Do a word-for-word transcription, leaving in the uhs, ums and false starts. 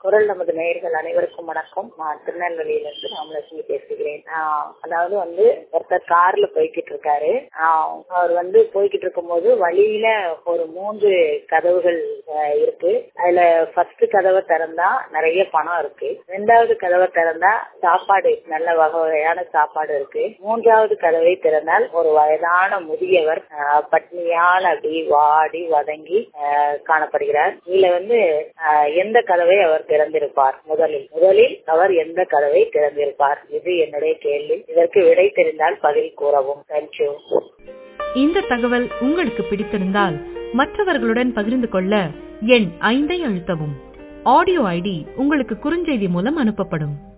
குரல் நமது நேயர்கள் அனைவருக்கும் வணக்கம். நான் திருநெல்வேலியிலிருந்து ராமலட்சுமி பேசுகிறேன். ஆஹ் அதாவது வந்து ஒருத்தர் கார்ல போய்கிட்டு இருக்காரு. ஆஹ் அவர் வந்து போய்கிட்டு இருக்கும் போது வழியில ஒரு மூன்று கதவுகள் இருக்கு. அதுல ஃபர்ஸ்ட் கதவை திறந்தா நிறைய பணம் இருக்கு. ரெண்டாவது கதவை திறந்தா சாப்பாடு, நல்ல வகை வகையான சாப்பாடு இருக்கு. மூன்றாவது கதவை திறந்தால் ஒரு வயதான முதியவர் பட்னியால் அப்படி வாடி வதங்கி காணப்படுகிறார். இதுல வந்து எந்த கதவை அவர் திறந்திருப்பார்? முதலில் முதலில் அவர் எந்த கதவை திறந்திருப்பார்? இது என்னுடைய கேள்வி. இதற்கு விடை தெரிந்தால் பதில் கூறவும். தேங்க்யூ. இந்த தகவல் உங்களுக்கு பிடித்திருந்தால் மற்றவர்களுடன் பகிர்ந்து கொள்ள எண் ஐந்தை அழுத்தவும். ஆடியோ ஐடி உங்களுக்கு குறுஞ்செய்தி மூலம் அனுப்பப்படும்.